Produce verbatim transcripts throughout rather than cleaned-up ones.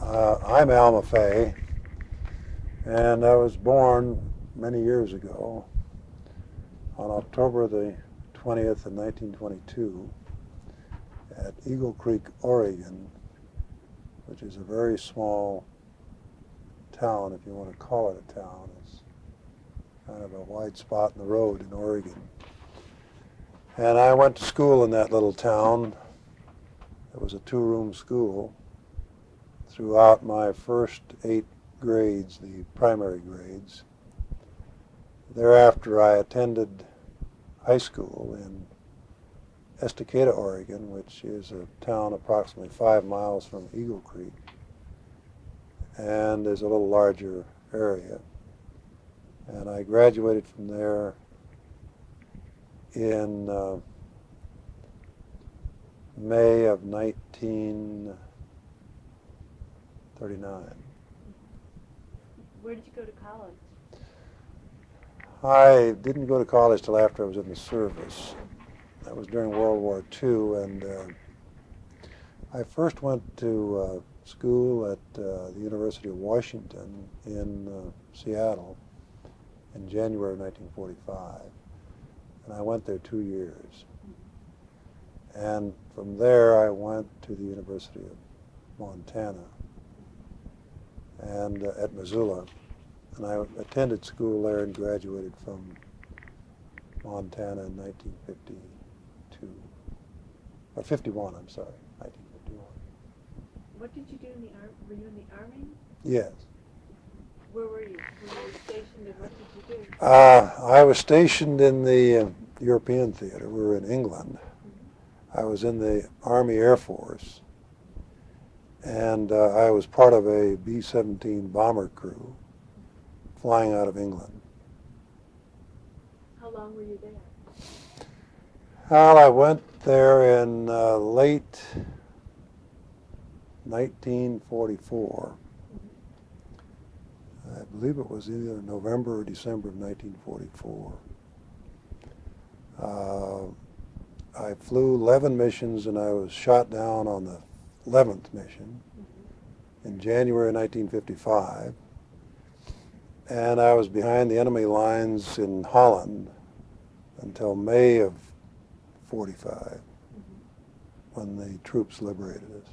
Uh, I'm Al Maffei, and I was born many years ago on October the twentieth in nineteen twenty-two at Eagle Creek, Oregon, which is a very small town, if you want to call it a town. It's kind of a wide spot in the road in Oregon. And I went to school in that little town. It was a two-room school. Throughout my first eight grades, the primary grades. Thereafter, I attended high school in Estacada, Oregon, which is a town approximately five miles from Eagle Creek, and is a little larger area. And I graduated from there in uh, May of nineteen thirty-nine. Where did you go to college? I didn't go to college till after I was in the service. That was during World War Two, and uh, I first went to uh, school at uh, the University of Washington in uh, Seattle in January of nineteen forty-five, and I went there two years. And from there, I went to the University of Montana and uh, at Missoula, and I attended school there and graduated from Montana in nineteen fifty-two, or fifty-one, I'm sorry, nineteen fifty-one. What did you do in the army? Were you in the army? Yes. Where were you? Where were you stationed and what did you do? Uh, I was stationed in the uh, European theater. We were in England. Mm-hmm. I was in the Army Air Force, and uh, I was part of a B seventeen bomber crew flying out of England. How long were you there? Well, I went there in uh, late nineteen forty-four. Mm-hmm. I believe it was either November or December of nineteen forty-four. Uh, I flew eleven missions, and I was shot down on the eleventh mission mm-hmm. in January nineteen fifty-five. And I was behind the enemy lines in Holland until May of forty-five, mm-hmm. when the troops liberated us.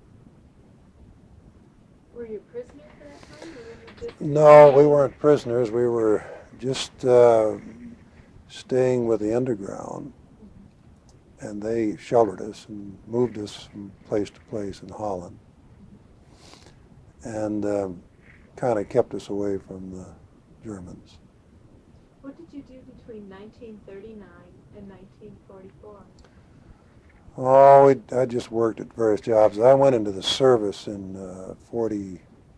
Were you a prisoner for that time? Or were you just No, we weren't prisoners. We were just uh, staying with the underground, mm-hmm. and they sheltered us and moved us from place to place in Holland, and um, kind of kept us away from the Germans. What did you do between nineteen thirty-nine and nineteen forty-four? Oh, we, I just worked at various jobs. I went into the service in uh, forty,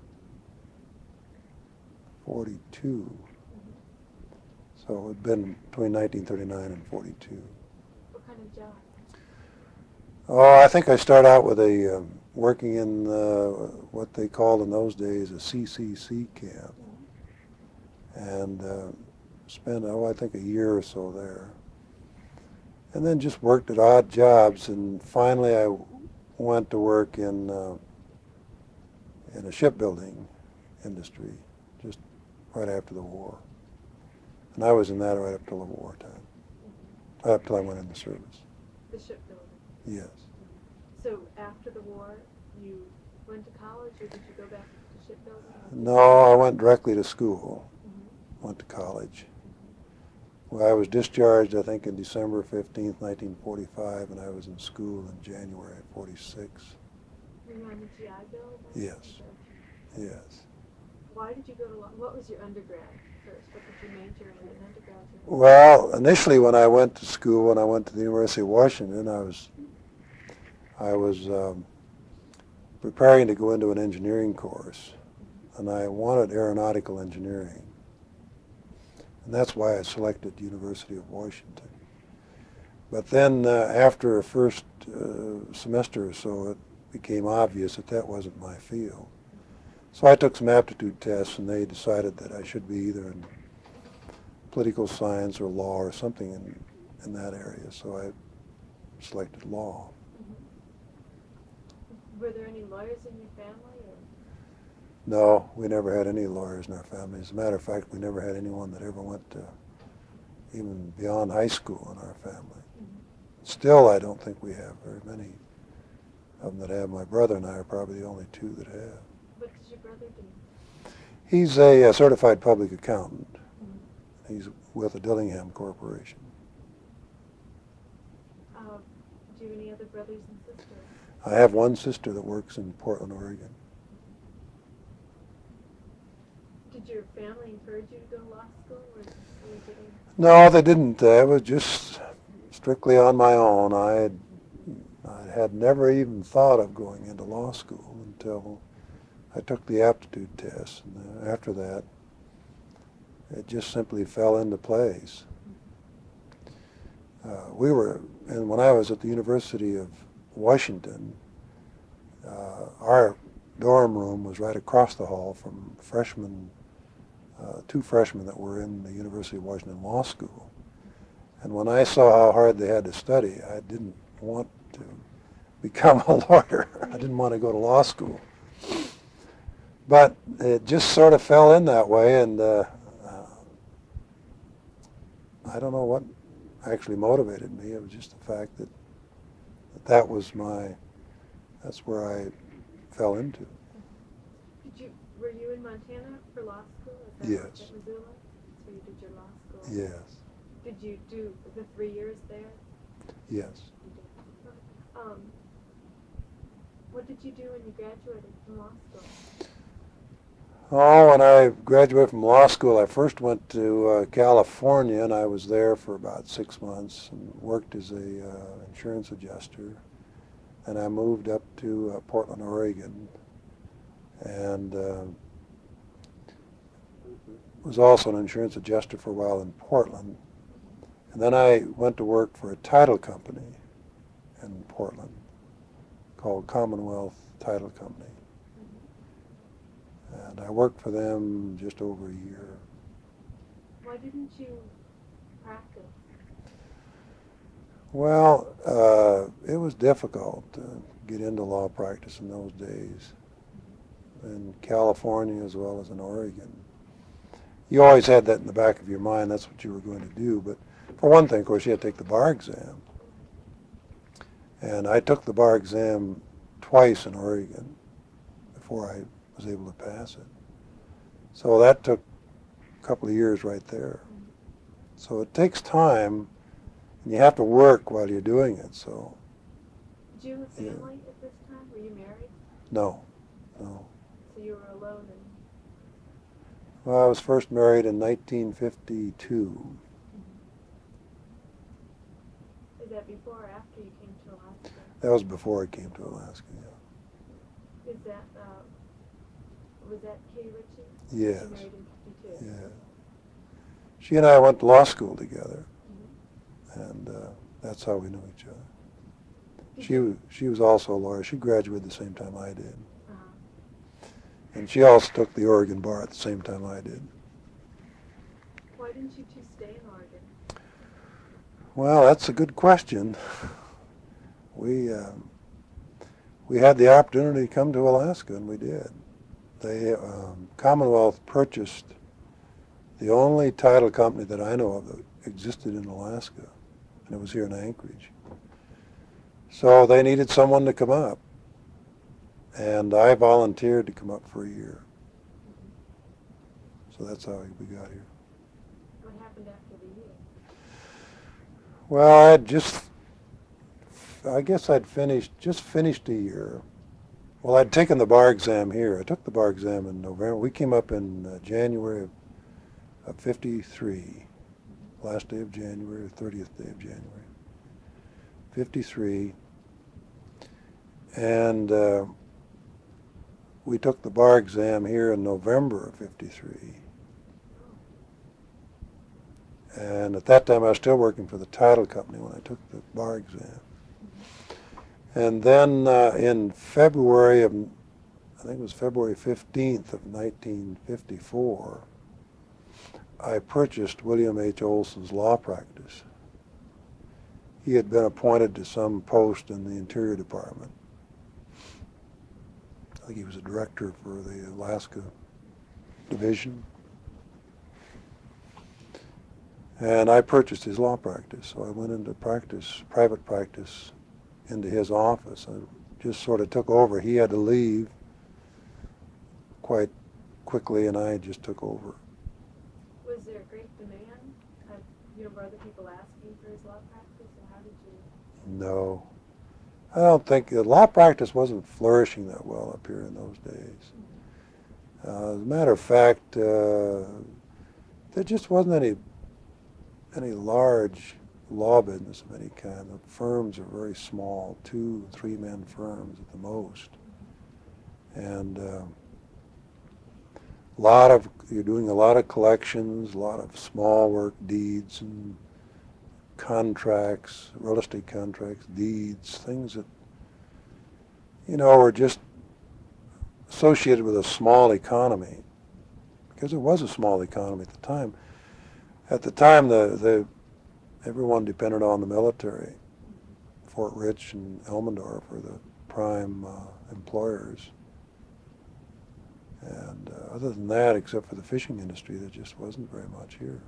forty-two. Mm-hmm. So it had been between nineteen thirty-nine and forty-two. What kind of job? Oh, I think I started out with a um, working in uh, what they called in those days a C C C camp, mm-hmm. and uh, spent, oh, I think a year or so there. And then just worked at odd jobs, and finally I went to work in uh, in a shipbuilding industry just right after the war. And I was in that right up till the wartime, mm-hmm. right up till I went in the service. The shipbuilding? Yes. So after the war, you went to college, or did you go back to shipbuilding? No, I went directly to school, mm-hmm. went to college. Well, I was discharged, I think, in December fifteenth, nineteen forty-five, and I was in school in January of forty-six. Were you on the G I Bill? Then? Yes. Yes. Why did you go to law? What was your undergrad first? What did you major in in undergrad? Well, initially when I went to school, when I went to the University of Washington, I was, I was um, preparing to go into an engineering course, and I wanted aeronautical engineering. And that's why I selected the University of Washington. But then uh, after a first uh, semester or so, it became obvious that that wasn't my field. So I took some aptitude tests, and they decided that I should be either in political science or law or something in, in that area. So I selected law. Mm-hmm. Were there any lawyers in your family? Or? No, we never had any lawyers in our family. As a matter of fact, we never had anyone that ever went to even beyond high school in our family. Mm-hmm. Still, I don't think we have very many of them that have. My brother and I are probably the only two that have. What does your brother do? He's a, a certified public accountant. Mm-hmm. He's with the Dillingham Corporation. Uh, do you have any other brothers and sisters? I have one sister that works in Portland, Oregon. Did your family encourage you to go to law school, or were you getting... No, they didn't. Uh, it was just strictly on my own. I had, I had never even thought of going into law school until I took the aptitude test. And after that, it just simply fell into place. Uh, we were, and when I was at the University of Washington, uh, our dorm room was right across the hall from freshmen, uh, two freshmen that were in the University of Washington Law School. And when I saw how hard they had to study, I didn't want to become a lawyer. I didn't want to go to law school. But it just sort of fell in that way, and uh, uh, I don't know what actually motivated me. It was just the fact that that, that was my, that's where I fell into. Did you, were you in Montana for law school? Is that Yes. At Missoula? That's where you did your law school? Yes. Did you do the three years there? Yes. You did. Um, what did you do when you graduated from law school? Oh, when I graduated from law school, I first went to uh, California, and I was there for about six months and worked as a uh, insurance adjuster. And I moved up to uh, Portland, Oregon, and uh, was also an insurance adjuster for a while in Portland. And then I went to work for a title company in Portland called Commonwealth Title Company. And I worked for them just over a year. Why didn't you practice? Well, uh, it was difficult to get into law practice in those days, in California as well as in Oregon. You always had that in the back of your mind, that's what you were going to do. But for one thing, of course, you had to take the bar exam. And I took the bar exam twice in Oregon before I was able to pass it. So that took a couple of years right there. So it takes time, and you have to work while you're doing it. So Did you have a Yeah. family at this time? Were you married? no, no. So you were alone and... Well, I was first married in nineteen fifty-two. Is that before or after you came to Alaska? That was before I came to Alaska. Yeah. Is that, uh, was that Katie Ritchie? Yes. You married in fifty-two? Yeah. She and I went to law school together, Mm-hmm. and uh, that's how we knew each other. Did She you- was, she was also a lawyer. She graduated the same time I did. Uh-huh. And she also took the Oregon bar at the same time I did. Why didn't you two stay in Oregon? Well, that's a good question. We uh, we had the opportunity to come to Alaska, and we did. They um, Commonwealth purchased the only title company that I know of that existed in Alaska, and it was here in Anchorage. So they needed someone to come up, and I volunteered to come up for a year. So that's how we got here. What happened after the year? Well, I'd just, I guess I'd finished, just finished a year. Well, I'd taken the bar exam here. I took the bar exam in November. We came up in uh, January of, of fifty-three, last day of January, thirtieth day of January, fifty-three. And uh, we took the bar exam here in November of fifty-three. And at that time, I was still working for the title company when I took the bar exam. And then uh, in February of, I think it was February fifteenth of nineteen fifty-four, I purchased William H. Olson's law practice. He had been appointed to some post in the Interior Department. I think he was a director for the Alaska division. And I purchased his law practice, so I went into practice, private practice, into his office. I just sort of took over. He had to leave quite quickly, and I just took over. Was there great demand? Had, you know, were other people asking for his law practice, or how did you? No. I don't think, uh, law practice wasn't flourishing that well up here in those days. Uh, as a matter of fact, uh, there just wasn't any any large law business of any kind. The firms are very small, two, three-man firms at the most. And uh, lot of, you're doing a lot of collections, a lot of small work, deeds and contracts, real estate contracts, deeds, things that, you know, were just associated with a small economy, because it was a small economy at the time. At the time, the, the everyone depended on the military. Fort Rich and Elmendorf were the prime uh, employers. And uh, other than that, except for the fishing industry, there just wasn't very much here.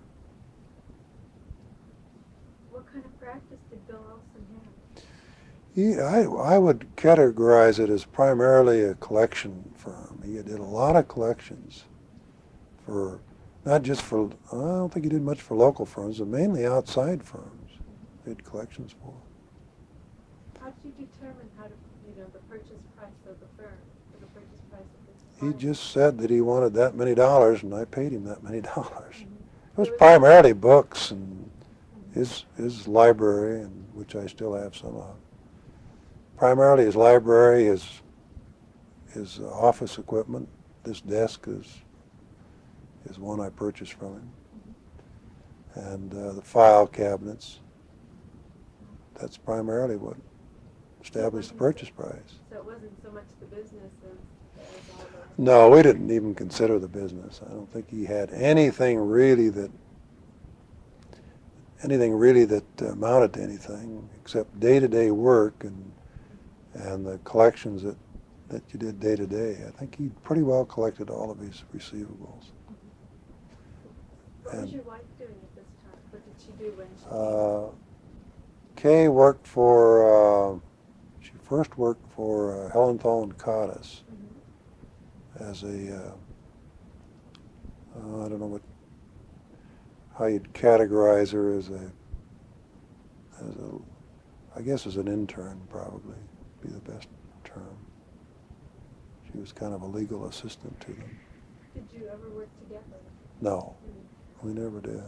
What kind of practice did Bill Olson have? He, I, I would categorize it as primarily a collection firm. He did a lot of collections for, not just for, I don't think he did much for local firms, but mainly outside firms he did collections for. How did you determine how to, you know, the purchase price of the firm, or the purchase price of the He client? just said that he wanted that many dollars, and I paid him that many dollars. Mm-hmm. It was There was- primarily books and Mm-hmm. his his library, and which I still have some of. Primarily his library, his his office equipment. This desk is is one I purchased from him, and uh, the file cabinets. That's primarily what established the purchase price. So it wasn't so much the business as, as all the... No, we didn't even consider the business. I don't think he had anything really that anything really that amounted to anything except day-to-day work and and the collections that, that you did day-to-day. I think he pretty well collected all of his receivables. What And, was your wife doing at this time? What did she do when she uh, Kay worked for, uh, she first worked for uh, Hellenthal and Cottis mm-hmm. as a, uh, uh, I don't know what, how you'd categorize her as a, as a, I guess as an intern probably be the best term. She was kind of a legal assistant to them. Did you ever work together? No, Mm-hmm. we never did.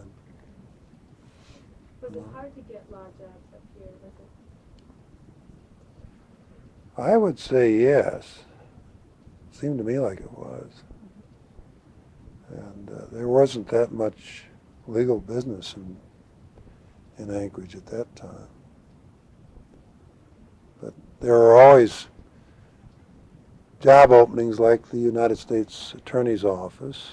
Was No. it hard to get law jobs up here? Was it? I would say yes. Seemed to me like it was. And uh, there wasn't that much legal business in in Anchorage at that time. But there were always job openings like the United States Attorney's Office,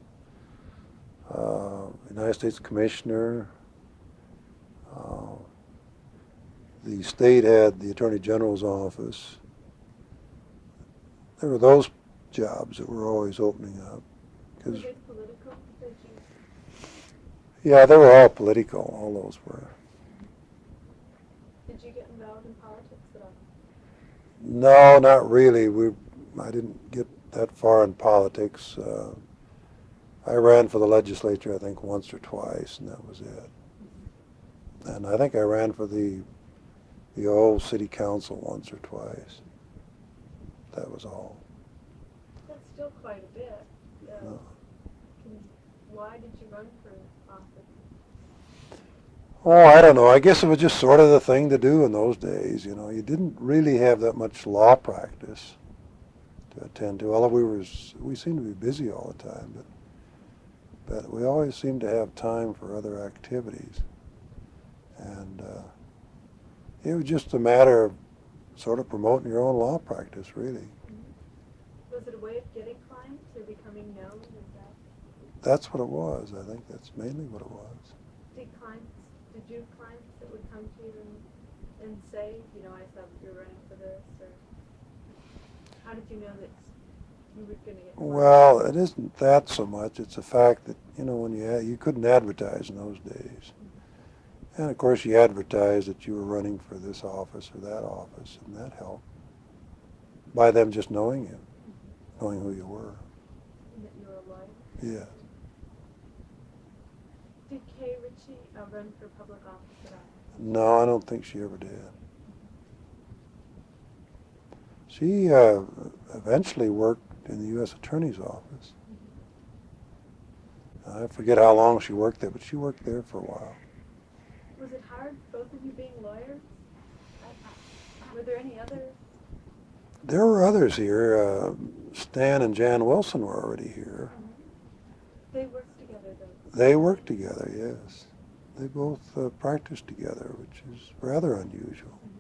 uh, United States Commissioner. Uh, the state had the Attorney General's office. There were those jobs that were always opening up. Were 'Cause, they political? Did you, yeah, they were all political, all those were. did you get involved in politics at all? No, not really. We, I didn't get that far in politics. Uh, I ran for the legislature, I think, once or twice, and that was it. And I think I ran for the the old city council once or twice. That was all. That's still quite a bit. Uh, No. can, why did you run for office? Oh, I don't know. I guess it was just sort of the thing to do in those days. You know, you didn't really have that much law practice to attend to. Although we were, we seemed to be busy all the time, but but we always seemed to have time for other activities. And uh, it was just a matter of sort of promoting your own law practice, really. Mm-hmm. Was it a way of getting clients or becoming known? Is that? That's what it was. I think that's mainly what it was. Did clients? Did you have clients that would come to you and, and say, you know, I saw that you were running for this, or how did you know that you were going to get more? Well, it isn't that so much. It's the fact that, you know, when you, you couldn't advertise in those days. And of course you advertised that you were running for this office or that office, and that helped. By them just knowing you, knowing who you were. And that you were a lawyer? Yes. Did Kay Ritchie uh, run for public office at all? No, I don't think she ever did. She uh, eventually worked in the U S Attorney's office. I forget how long she worked there, but she worked there for a while. Was it hard, both of you being lawyers? Were there any other? There were others here. Uh, Stan and Jan Wilson were already here. Mm-hmm. They worked together, though? They worked together, yes. They both uh, practiced together, which is rather unusual. Mm-hmm.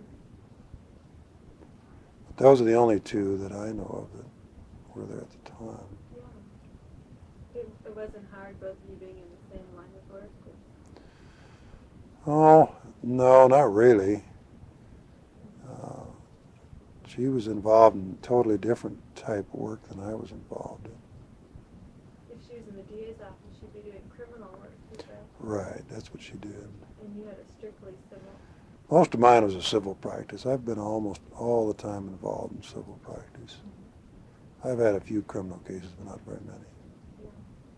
But those are the only two that I know of that were there at the time. Yeah. It, it wasn't hard, both of you being in the same line of work? Oh, no, not really. Uh, she was involved in a totally different type of work than I was involved in. If she was in the D A's office, she'd be doing criminal work, is that? Right, that's what she did. And you had a strictly civil? Most of mine was a civil practice. I've been almost all the time involved in civil practice. Mm-hmm. I've had a few criminal cases, but not very many. Yeah.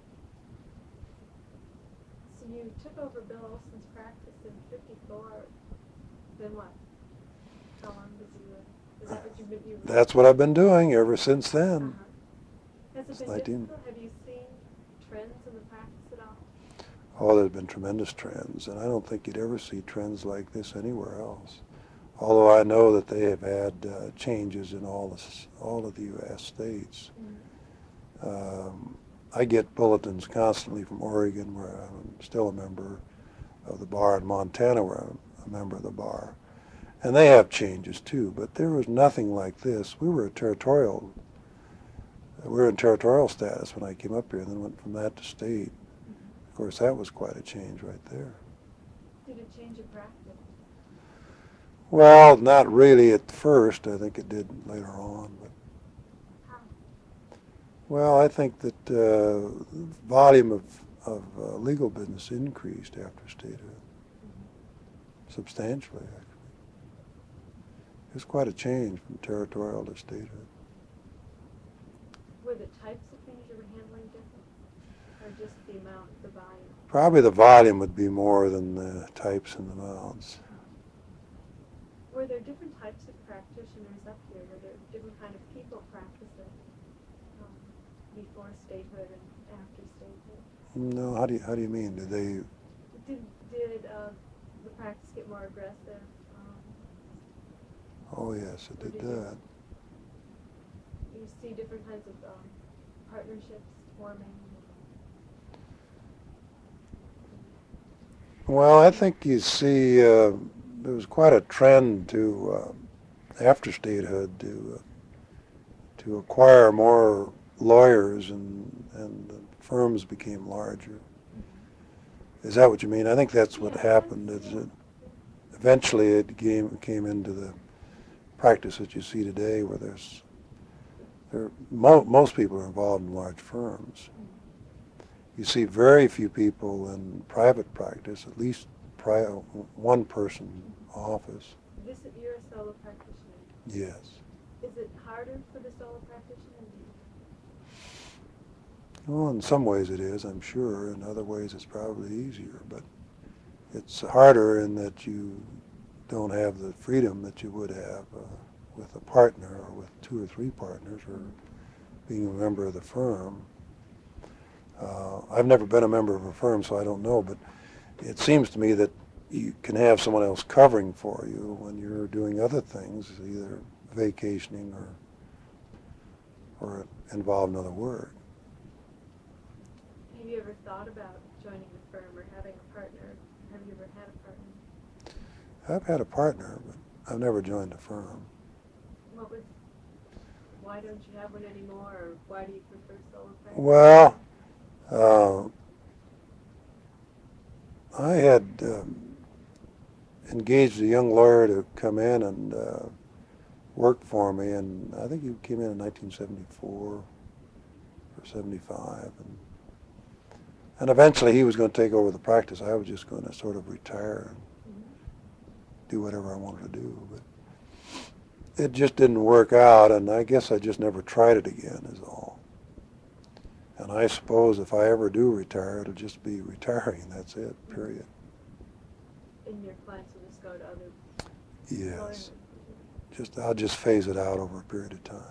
So you took over Bill Olson's practice in fifty-four. Then what? How long did you, uh, is that what you've been doing? That's what I've been doing ever since then. Uh-huh. Has it been nineteen difficult? Have you seen trends in the practice at all? Oh, there's been tremendous trends, and I don't think you'd ever see trends like this anywhere else. Although I know that they have had uh, changes in all the, all of the U S states. Mm-hmm. Um, I get bulletins constantly from Oregon, where I'm still a member of the bar, in Montana, where I'm a member of the bar. And they have changes too, but there was nothing like this. We were a territorial, we were in territorial status when I came up here, and then went from that to state. Of course, that was quite a change right there. Did it change your practice? Well, not really at first. I think it did later on. But How? Well, I think that uh, the volume of, of uh, legal business increased after statehood. Mm-hmm. Substantially, actually. It was quite a change from territorial to statehood. Were the types of things you were handling different? Or just the amount, the volume? Probably the volume would be more than the types and the amounts. Were there different types of practitioners up here? Were there different kind of people practicing um, before statehood and after statehood? No, how do you, how do you mean? Did they... Did, did uh, the practice get more aggressive? Um, oh, yes, it did, did that. You, you see different kinds of um, partnerships forming? Well, I think you see uh, there was quite a trend to, uh, after statehood, to uh, to acquire more lawyers, and, and the firms became larger. Mm-hmm. Is that what you mean? I think that's what yeah, happened. Is it eventually it came, came into the practice that you see today, where there's there, mo- most people are involved in large firms. Mm-hmm. You see very few people in private practice, at least pri- one person office. This, you're a solo practitioner? Yes. Is it harder for the solo practitioner? Well, in some ways it is, I'm sure. In other ways it's probably easier. But it's harder in that you don't have the freedom that you would have uh, with a partner, or with two or three partners, or being a member of the firm. Uh, I've never been a member of a firm, so I don't know, but it seems to me that you can have someone else covering for you when you're doing other things, either vacationing or or involved in other work. Have you ever thought about joining a firm or having a partner? Have you ever had a partner? I've had a partner, but I've never joined a firm. What was? Why don't you have one anymore, or why do you prefer solo practice? Well, Uh, I had um, engaged a young lawyer to come in and uh, work for me, and I think he came in in nineteen seventy-four. or seventy-five, and and eventually he was going to take over the practice. I was just going to sort of retire and Mm-hmm. do whatever I wanted to do, but it just didn't work out, and I guess I just never tried it again, is all. And I suppose if I ever do retire, it'll just be retiring. That's it, period. And your clients will just go to other Yes. lawyers. Just I'll just phase it out over a period of time.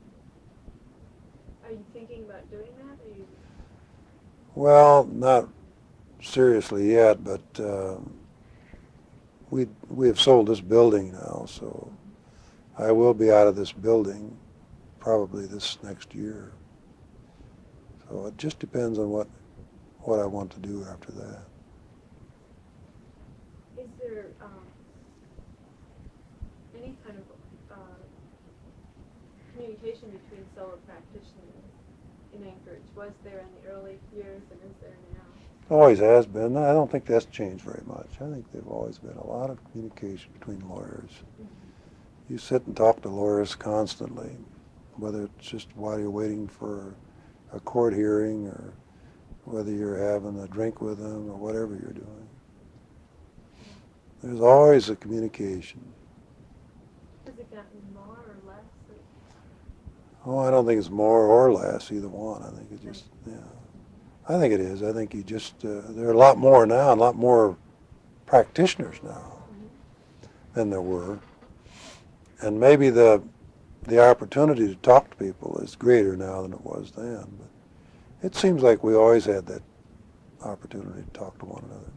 Are you thinking about doing that? Or you... Well, not seriously yet, but uh, we we have sold this building now, so I will be out of this building probably this next year. So it just depends on what what I want to do after that. Is there um, any kind of uh, communication between solo practitioners in Anchorage? Was there in the early years, and is there now? Always has been. I don't think that's changed very much. I think there've always been a lot of communication between lawyers. Mm-hmm. You sit and talk to lawyers constantly, whether it's just while you're waiting for a court hearing or whether you're having a drink with them or whatever you're doing. There's always a communication. Has it gotten more or less? Or... Oh, I don't think it's more or less, either one. I think it just, yeah. I think it is. I think you just, uh, there are a lot more now, and a lot more practitioners now mm-hmm. than there were. And maybe the the opportunity to talk to people is greater now than it was then. But it seems like we always had that opportunity to talk to one another.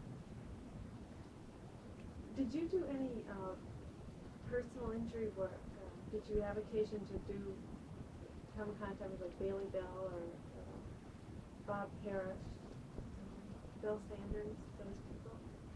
Did you do any uh, personal injury work? Uh, did you have occasion to do come in contact with like Bailey Bell or uh, Bob Parrish, um, Bill Sanders, those people?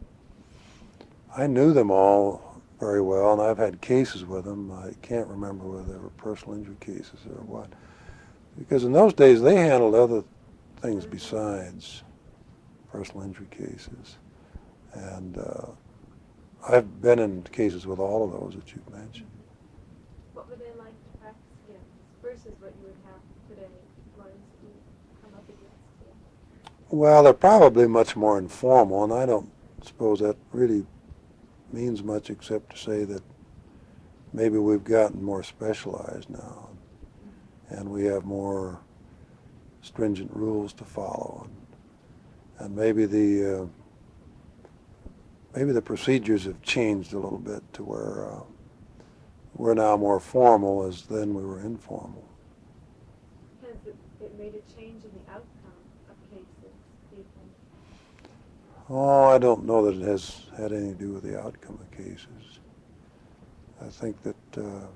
I knew them all very well, and I've had cases with them. I can't remember whether they were personal injury cases or what. Because in those days, they handled other things besides personal injury cases. And uh, I've been in cases with all of those that you've mentioned. What were they like to practice against versus what you would have today, lawyers that you come up against? Well, they're probably much more informal, and I don't suppose that really means much except to say that maybe we've gotten more specialized now, and we have more stringent rules to follow, and, and maybe the uh, maybe the procedures have changed a little bit to where uh, we're now more formal as then we were informal. Has it, it made a change in the outcome of cases, do you think? Oh, I don't know that it has had anything to do with the outcome of cases. I think that uh,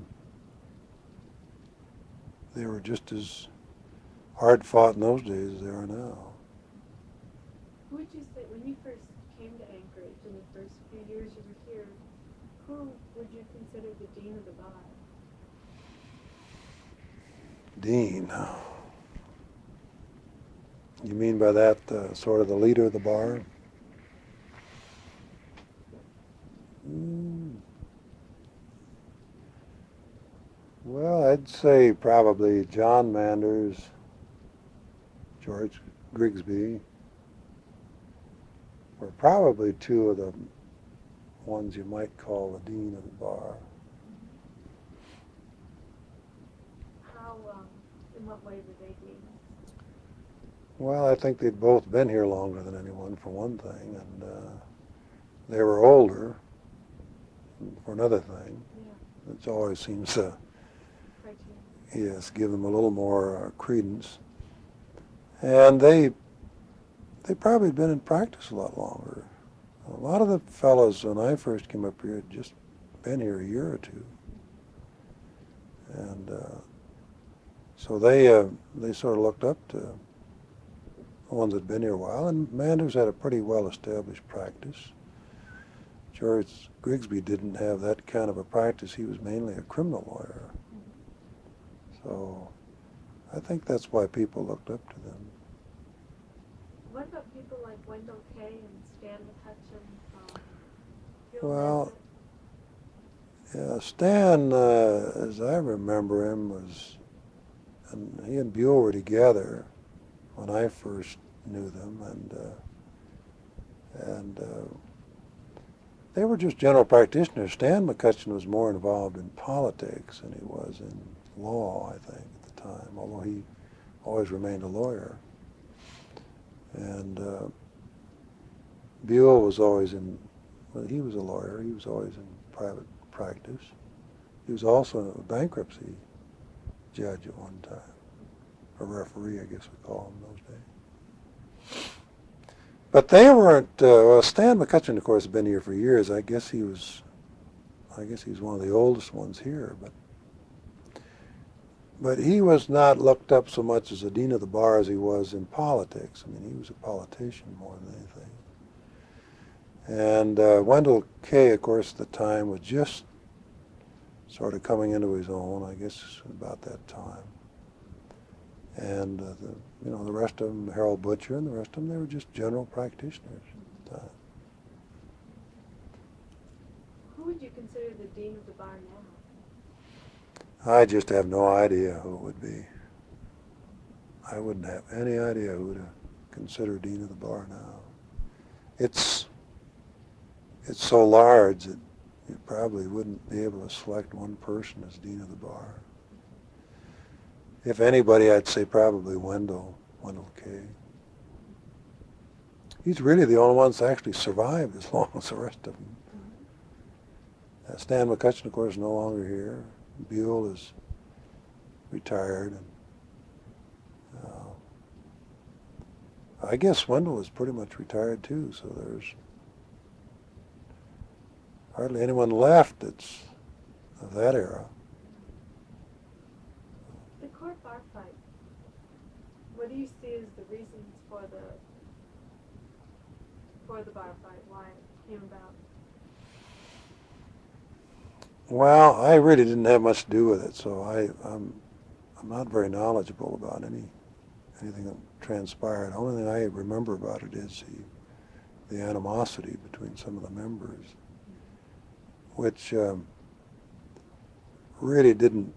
they were just as hard fought in those days as they are now. Who would you say, when you first came to Anchorage in the first few years you were here, who would you consider the dean of the bar? Dean. You mean by that uh, sort of the leader of the bar? Mm. Well, I'd say probably John Manders, George Grigsby, were probably two of the ones you might call the dean of the bar. How, um, in what way were they deans? Well, I think they'd both been here longer than anyone, for one thing, and uh, they were older, for another thing. Yeah. It always seems to, yes, give them a little more uh, credence. And they they probably had been in practice a lot longer. A lot of the fellows, when I first came up here, had just been here a year or two. And uh, so they uh, they sort of looked up to the ones that had been here a while. And Manders had a pretty well-established practice. George Grigsby didn't have that kind of a practice. He was mainly a criminal lawyer. So I think that's why people looked up to them. What about people like Wendell Kay and Stan McCutcheon? Um, Bill Well, Nesbitt? yeah, Stan, uh, as I remember him, was and he and Buell were together when I first knew them, and uh, and uh, they were just general practitioners. Stan McCutcheon was more involved in politics than he was in law, I think, at the time, although he always remained a lawyer. And uh, Buell was always in, well, he was a lawyer. He was always in private practice. He was also a bankruptcy judge at one time, a referee, I guess we call him those days. But they weren't, uh, well, Stan McCutcheon, of course, had been here for years. I guess he was, I guess he was one of the oldest ones here, but but he was not looked up so much as a dean of the bar as he was in politics. I mean, he was a politician more than anything. And uh, Wendell Kay, of course, at the time was just sort of coming into his own, I guess, about that time. And uh, the, you know, the rest of them, Harold Butcher and the rest of them, they were just general practitioners at the time. Who would you consider the dean of the bar now? I just have no idea who it would be. I wouldn't have any idea who to consider dean of the bar now. It's it's so large that you probably wouldn't be able to select one person as dean of the bar. If anybody, I'd say probably Wendell, Wendell Kay. He's really the only one that's actually survived as long as the rest of them. Uh, Stan McCutcheon, of course, is no longer here. Buell is retired, and uh, I guess Wendell is pretty much retired too. So there's hardly anyone left that's of that era. The court bar fight. What do you see as the reasons for the for the bar fight? Why it came about? Well, I really didn't have much to do with it, so I, I'm I'm not very knowledgeable about any anything that transpired. The only thing I remember about it is the the animosity between some of the members, which um, really didn't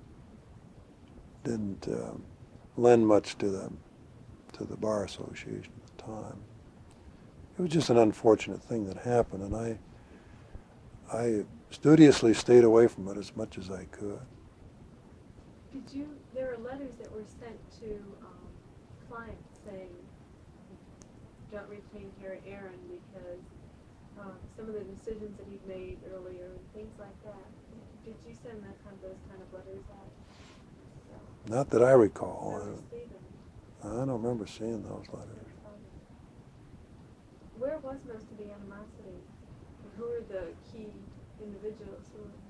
didn't uh, lend much to the to the bar association at the time. It was just an unfortunate thing that happened, and I I studiously stayed away from it as much as I could. Did you? There were letters that were sent to um, clients saying, "Don't retain Harry Aaron because um, some of the decisions that he'd made earlier and things like that." Did you send that kind of, those kind of letters out? So, Not that I recall. how did you see them? I, I don't remember seeing those letters. Where was most of the animosity? And who were the key individuals who were?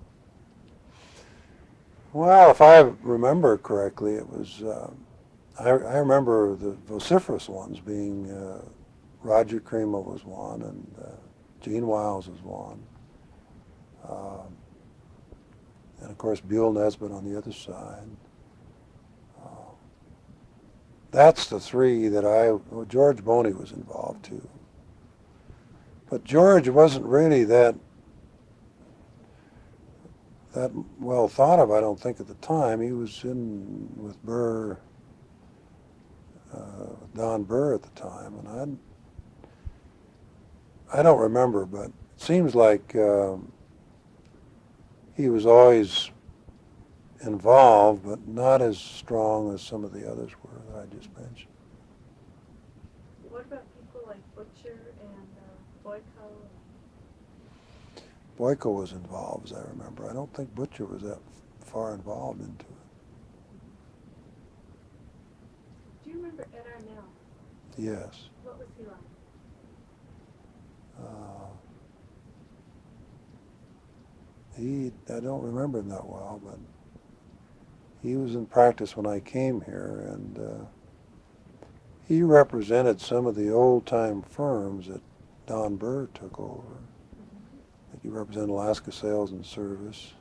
Well, if I remember correctly, it was, uh, I, I remember the vociferous ones being uh, Roger Cremo was one, and uh, Gene Wiles was one. Um, and of course, Buell Nesbitt on the other side. Uh, that's the three that I, well, George Boney was involved too. But George wasn't really that that well thought of, I don't think, at the time. He was in with Burr, uh, Don Burr at the time, and I I don't remember, but it seems like um, he was always involved, but not as strong as some of the others were that I just mentioned. What about people like Butcher and uh, Boyko? Boyko was involved, as I remember. I don't think Butcher was that far involved into it. Do you remember Ed Arnell? Yes. What was he like? Uh, he, I don't remember him that well, but he was in practice when I came here, and uh, he represented some of the old-time firms that Don Burr took over. I think he represented Alaska Sales and Service,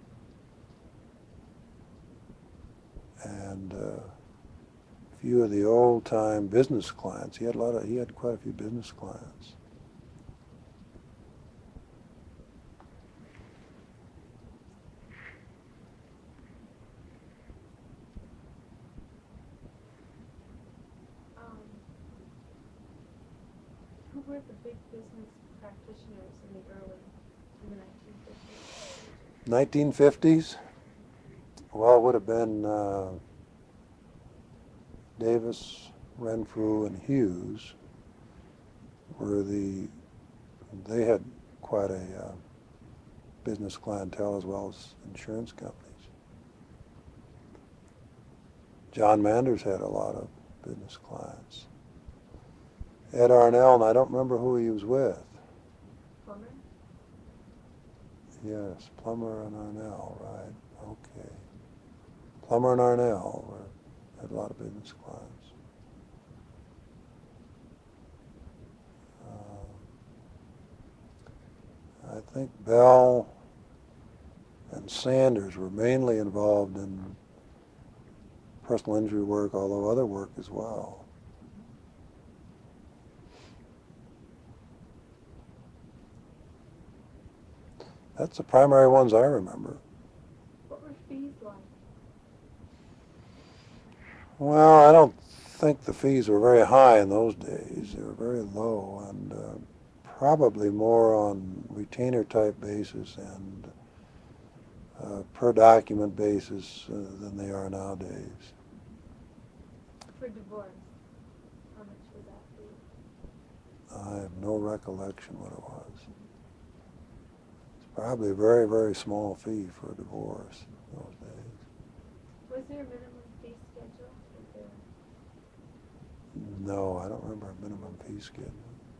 and uh, a few of the old-time business clients. He had a lot of. He had quite a few business clients. were the big business practitioners in the early, in the nineteen fifties? nineteen fifties? Well, it would have been uh, Davis, Renfrew, and Hughes were the, they had quite a uh, business clientele as well as insurance companies. John Manders had a lot of business clients. Ed Arnell, and I don't remember who he was with. Plummer? Yes, Plummer and Arnell, right, okay. Plummer and Arnell were, had a lot of business clients. Uh, I think Bell and Sanders were mainly involved in personal injury work, although other work as well. That's the primary ones I remember. What were fees like? Well, I don't think the fees were very high in those days. They were very low and uh, probably more on retainer type basis and uh, per document basis uh, than they are nowadays. For divorce, how much was that fee? I have no recollection what it was. It's probably a very, very small fee for a divorce in those days. Was there a minimum fee schedule? Was there... No, I don't remember a minimum fee schedule.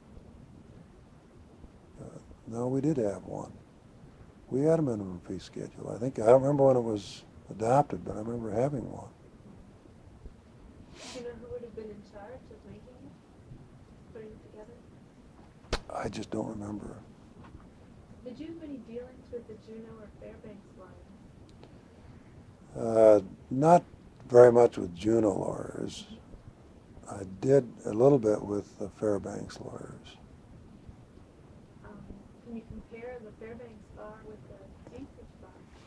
Uh, no, we did have one. We had a minimum fee schedule. I think, I don't remember when it was adopted, but I remember having one. Do you know who would have been in charge of making it, putting it together? I just don't remember. Did you have any dealings with the Juneau or Fairbanks lawyers? Uh, not very much with Juneau lawyers. I did a little bit with the Fairbanks lawyers. Um, can you compare the Fairbanks bar with the Anchorage bar?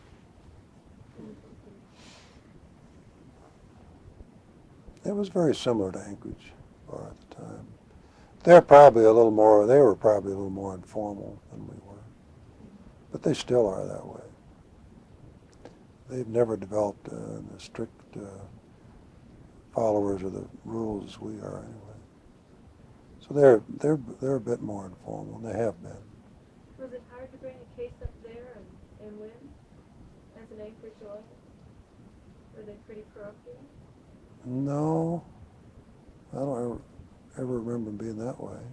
It was very similar to Anchorage bar at the time. They're probably a little more, they were probably a little more informal than we were. But they still are that way. They've never developed uh, the strict uh, followers of the rules as we are anyway. So they're, they're, they're a bit more informal, and they have been. Was it hard to bring a case up there and, and win as an Anchorage lawyer? Were they pretty parochial? No, I don't ever, ever remember them being that way.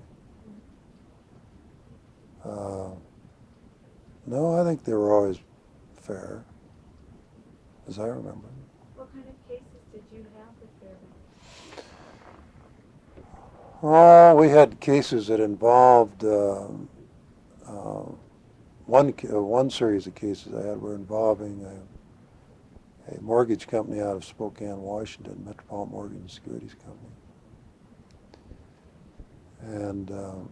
Uh, no, I think they were always fair, as I remember. What kind of cases did you have with Fairbanks? Oh, we had cases that involved uh, uh, one ca- uh, one series of cases I had were involving a, a mortgage company out of Spokane, Washington, Metropolitan Mortgage and Securities Company, and um,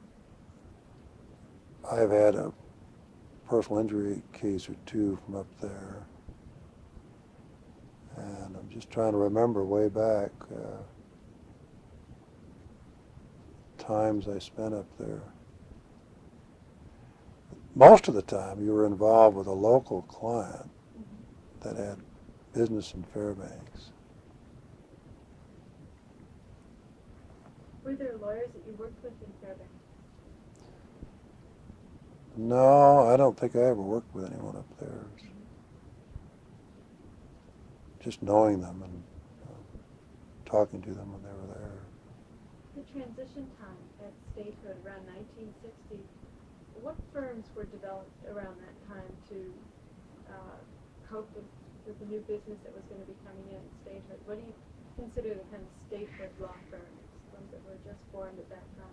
I've had a personal injury case or two from up there, and I'm just trying to remember way back. Uh, times I spent up there. Most of the time you were involved with a local client that had business in Fairbanks. Were there lawyers that you worked with in Fairbanks? No, I don't think I ever worked with anyone up there. Just knowing them and uh, talking to them when they were there. The transition time at statehood around nineteen sixty, what firms were developed around that time to uh, cope with, with the new business that was going to be coming in at statehood? What do you consider the kind of statehood law firms, ones that were just formed at that time?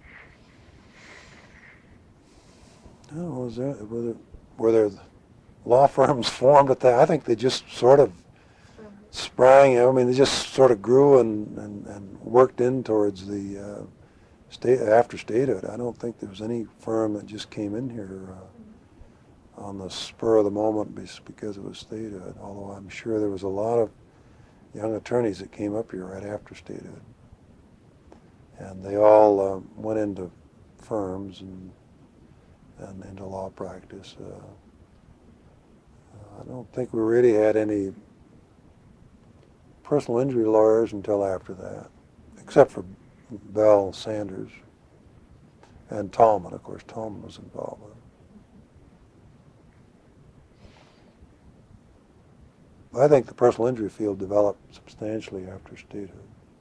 No, was there, were there, were there law firms formed at that? I think they just sort of Um, sprang, I mean, they just sort of grew and, and, and worked in towards the uh, state after statehood. I don't think there was any firm that just came in here uh, on the spur of the moment because it was statehood, although I'm sure there was a lot of young attorneys that came up here right after statehood. And they all uh, went into firms and and into law practice. Uh, I don't think we really had any personal injury lawyers until after that, except for Bell Sanders and Tallman. Of course, Tallman was involved with it. I think the personal injury field developed substantially after statehood.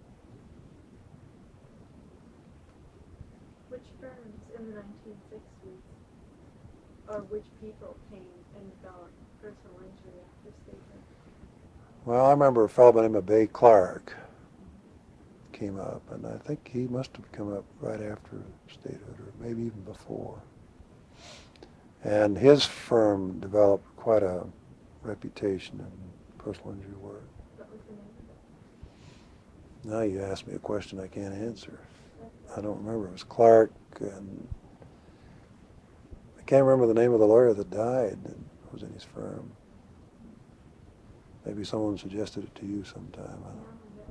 Which firms in the nineteen sixties, or which people came and developed personal injury after statehood? Well, I remember a fellow by the name of Bay Clark came up, and I think he must have come up right after statehood, or maybe even before. And his firm developed quite a reputation in personal injury work. What was the name of it? Now you ask me a question I can't answer. I don't remember. It was Clark, and I can't remember the name of the lawyer that died that was in his firm. Maybe someone suggested it to you sometime. I don't know.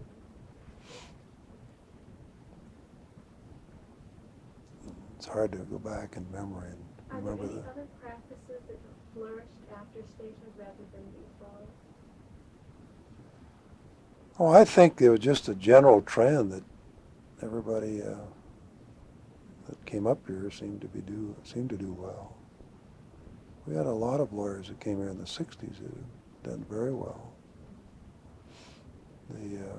It's hard to go back in memory and Are there remember any that. other practices that flourished after statehood rather than before? Oh, I think it was just a general trend that everybody uh, that came up here seemed to be do seemed to do well. We had a lot of lawyers that came here in the sixties who done very well. The uh,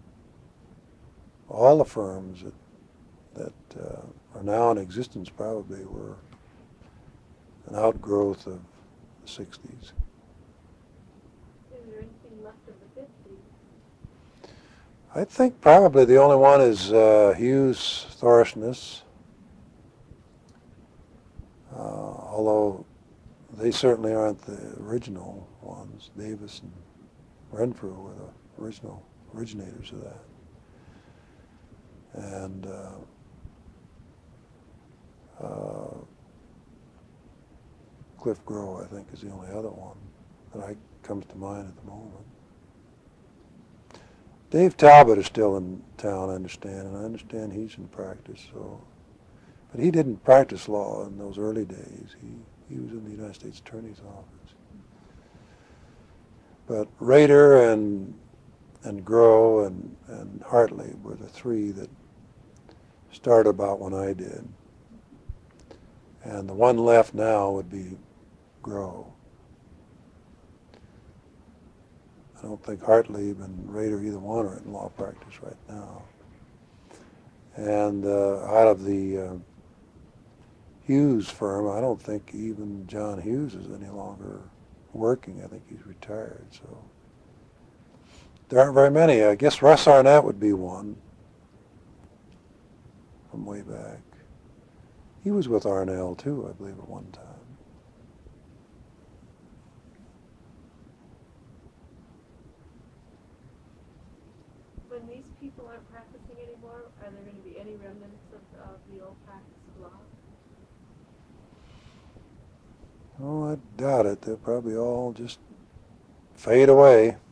all the firms that that uh, are now in existence probably were an outgrowth of the sixties. Is there anything left of the fifties? I think probably the only one is uh, Hughes Thorsness, uh, although they certainly aren't the original ones. Davis and Renfrew were the original originators of that. And uh, uh, Cliff Grow, I think, is the only other one that I comes to mind at the moment. Dave Talbot is still in town, I understand, and I understand he's in practice. So, but he didn't practice law in those early days. He he was in the United States Attorney's Office. But Rader and and Grow and and Hartley were the three that started about when I did. And the one left now would be Grow. I don't think Hartley and Rader, either one, are in law practice right now. And uh, out of the uh, Hughes firm, I don't think even John Hughes is any longer working. I think he's retired. So there aren't very many. I guess Russ Arnett would be one from way back. He was with Arnell too, I believe, at one time. When these people aren't practicing anymore, are there going to be any remnants of, of the old practice of law? Oh, I doubt it. They'll probably all just fade away.